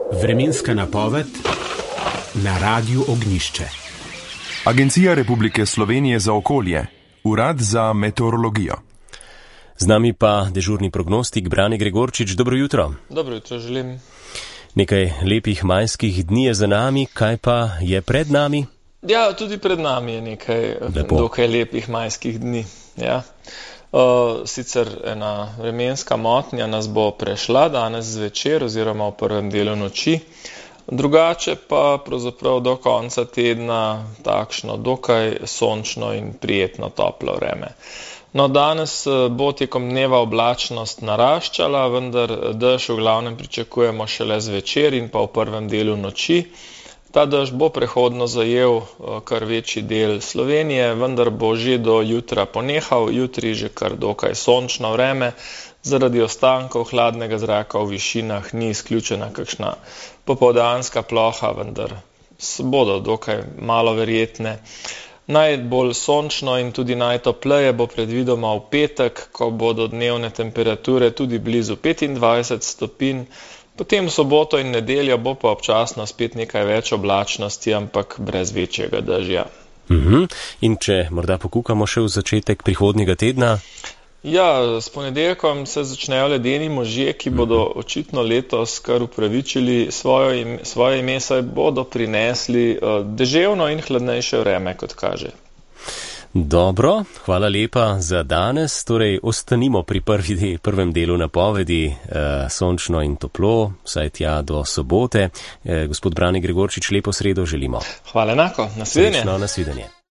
Vremenska napoved na Radiu Ognjišče. Agencija Republike Slovenije za okolje, Urad za meteorologijo. Z nami pa dežurni prognostik Brane Gregorčič. Dobro jutro. Dobro jutro želim. Nekaj lepih majskih dni je za nami, kaj pa je pred nami? Ja, tudi pred nami je nekaj dokaj lepih majskih dni. Ja. Sicer ena vremenska motnja nas bo prešla danes zvečer oziroma v prvem delu noči, drugače pa pravzaprav do konca tedna takšno dokaj sončno in prijetno toplo vreme. No, danes bo tekom dneva oblačnost naraščala, vendar dež v glavnem pričakujemo šele zvečer in pa v prvem delu noči. Ta dež bo prehodno zajel kar večji del Slovenije, vendar bo že do jutra ponehal, jutri že kar dokaj sončno vreme. Zaradi ostankov hladnega zraka v višinah ni izključena kakšna popoldanska ploha, vendar bodo dokaj malo verjetne. Najbolj sončno in tudi najtopleje bo predvidoma v petek, ko bodo dnevne temperature tudi blizu 25 stopinj. Potem v soboto in nedeljo bo pa občasno spet nekaj več oblačnosti, ampak brez večjega dežja. In če morda pokukamo še v začetek prihodnjega tedna? Ja, s ponedeljkom se začnejo ledeni možje, ki bodo očitno letos kar upravičili svoje ime, saj bodo prinesli deževno in hladnejše vreme, kot kaže. Dobro, hvala lepa za danes. Torej, ostanimo pri prvem delu napovedi, sončno in toplo, saj tja do sobote. Gospod Brane Gregorčič, lepo sredo želimo. Hvala enako, nasvidenje. Srečno, nasvidenje.